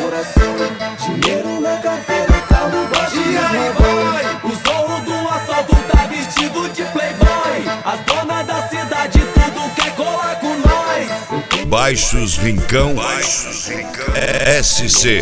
coração. Dinheiro na carteira, carro baixo. E aí, boy? O zorro do assalto tá vestido de playboy. As donas da cidade tudo quer colar com nós. Baixos Rincão SC.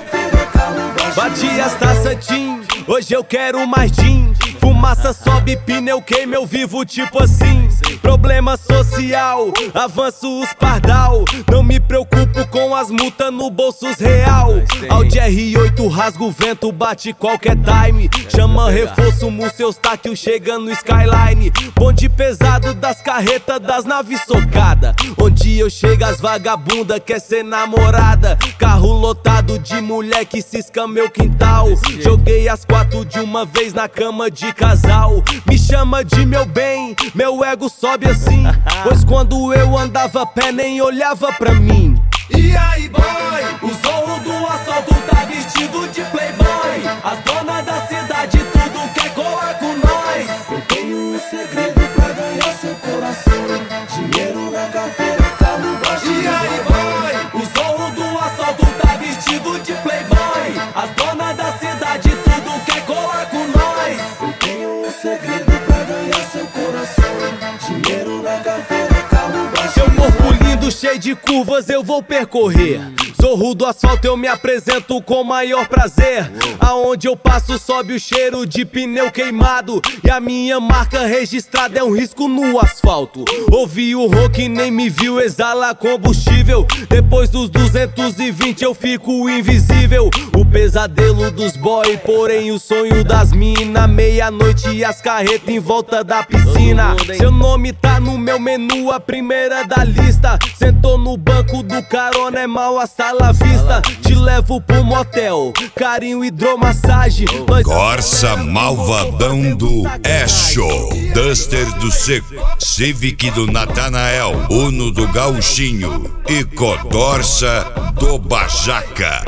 Bati as taças Tim, hoje eu quero mais gin. Fumaça sobe, pneu queima, eu vivo tipo assim. Problema social, avanço os pardal. Não me preocupo com as multas no bolsos real. Audi R8 rasga o vento, bate qualquer time. Chama reforço, seus táquil chega no skyline. Bonde pesado das carretas, das naves socada. Onde eu chego as vagabunda quer ser namorada. Carro lotado de mulher que cisca meu quintal. Joguei as 4 de uma vez na cama de casal. Me chama de meu bem, meu ego sobe assim. Pois quando eu andava a pé nem olhava pra mim. E aí, boy? O zorro do assalto tá vestido de playboy. As donas da cidade tudo quer colar com nós. Eu tenho um segredo pra ganhar seu coração. Dinheiro na carteira, carro baixo. E aí, boy? O zorro do assalto tá vestido de playboy. As donas da cidade tudo quer colar com nós. Eu tenho um segredo pra ganhar seu coração. Dinheiro na carteira, carro baixo. Seu corpo lindo, cheio de curvas, eu vou percorrer. Zorro do asfalto, eu me apresento com maior prazer. Aonde eu passo sobe o cheiro de pneu queimado. E a minha marca registrada é um risco no asfalto. Ouvi o rock, nem me viu, exala combustível. Depois dos 220 eu fico invisível. O pesadelo dos boy, porém o sonho das mina. Meia-noite e as carretas em volta da piscina. Seu nome tá no meu menu, a primeira da lista. Sentou no banco do carona, é mal hasta la vista. Te levo pro motel, carinho, hidromassagem. Corsa Malvadão do Echo, Duster do Seco, Civic do Natanael, Uno do Gauchinho e Codorça do Bajaca.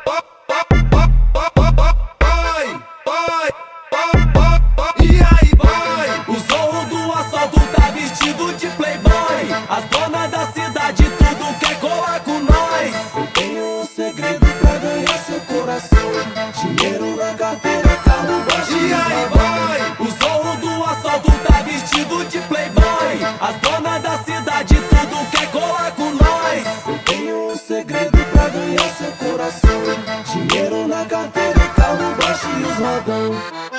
E aí, boy? O zorro do assalto tá vestido de playboy. As donas da cidade tudo quer colar com nós. Eu tenho um segredo pra ganhar seu coração. Dinheiro na carteira, carro baixo. E aí, boy? O zorro do assalto tá vestido de playboy. As donas da cidade tudo quer colar com nós. Eu tenho um segredo pra ganhar seu coração. Dinheiro na carteira, carro baixo e os rodão.